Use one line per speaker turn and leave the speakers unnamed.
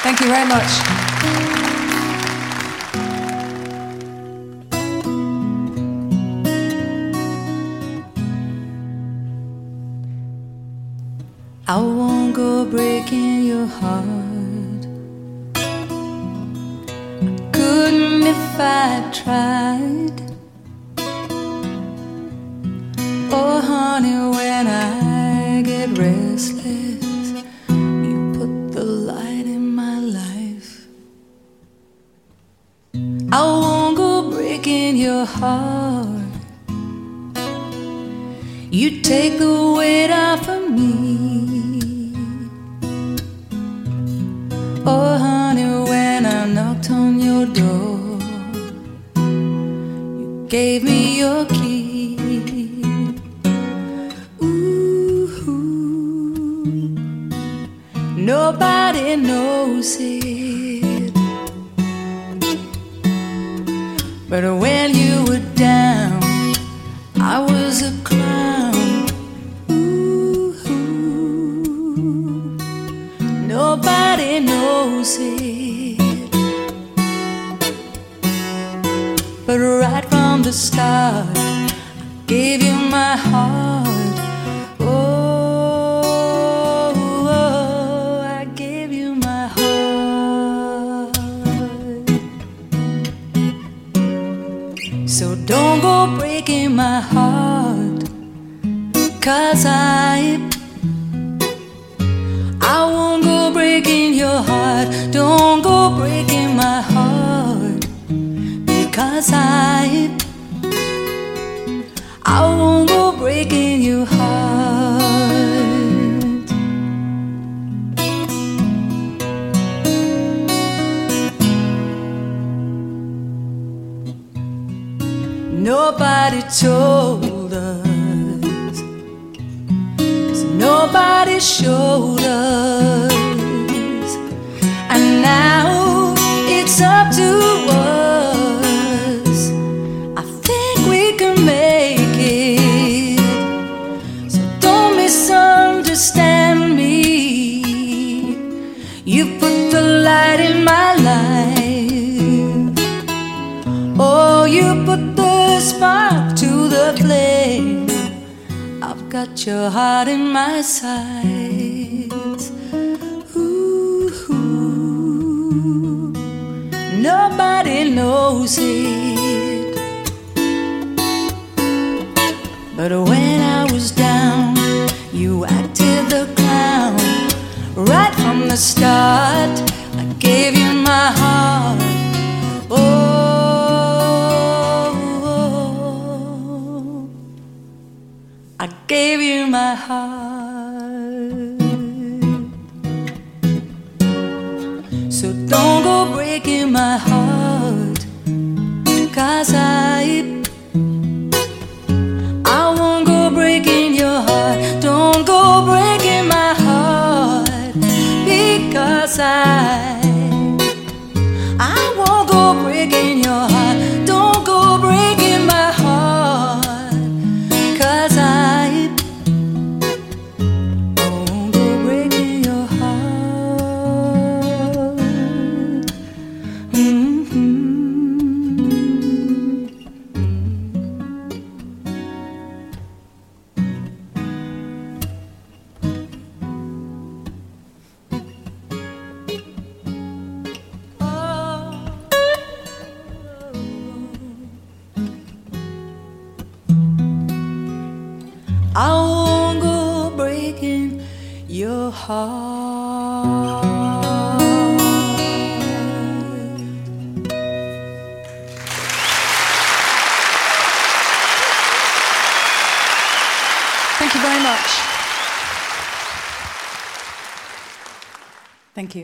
Thank you very much. I won't go breaking your heart. Couldn't if I tried. Oh honey, when I get restless, you put the light in my life. I won't go breaking your heart. You take the weight off of me. Oh honey, when I knocked on your door, you gave me your key. Ooh, nobody knows it, but when you were down, I was a clown. Nobody knows it, but right from the start, I gave you my heart. Oh, I gave you my heart. So don't go breaking my heart, 'cause I won't go breaking your heart. Don't go breaking my heart, because I won't go breaking your heart. Nobody told us, nobody showed us, and now it's up to us. I think we can make it, so don't misunderstand me. You put the light in my life. Oh, you put the spark to the flame. I've got your heart in my sights. Ooh, nobody knows it, but when I was down, you acted the clown. Right from the start, I gave you my heart. I gave you my heart. So don't go breaking my heart, 'cause I won't go breaking your heart. Don't go breaking my heart, because I won't go breaking your heart. Don't go breaking my heart, 'cause I won't go breaking your heart. I won't go breaking your heart. Thank you very much. Thank you.